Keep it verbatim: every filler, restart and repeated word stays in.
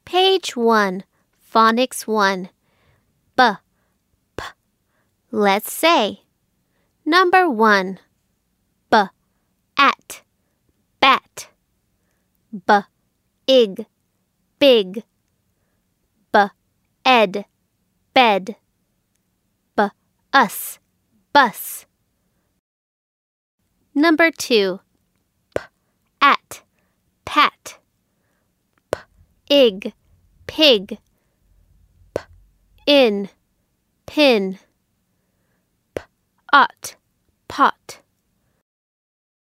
Page one, Phonics one. B, p. Let's say. Number one. B, at, bat. B, ig, big. B, ed, bed. B, us, bus. Number two. P, at, pat. P, ig, pig. P, in, pin. P, ought, pot.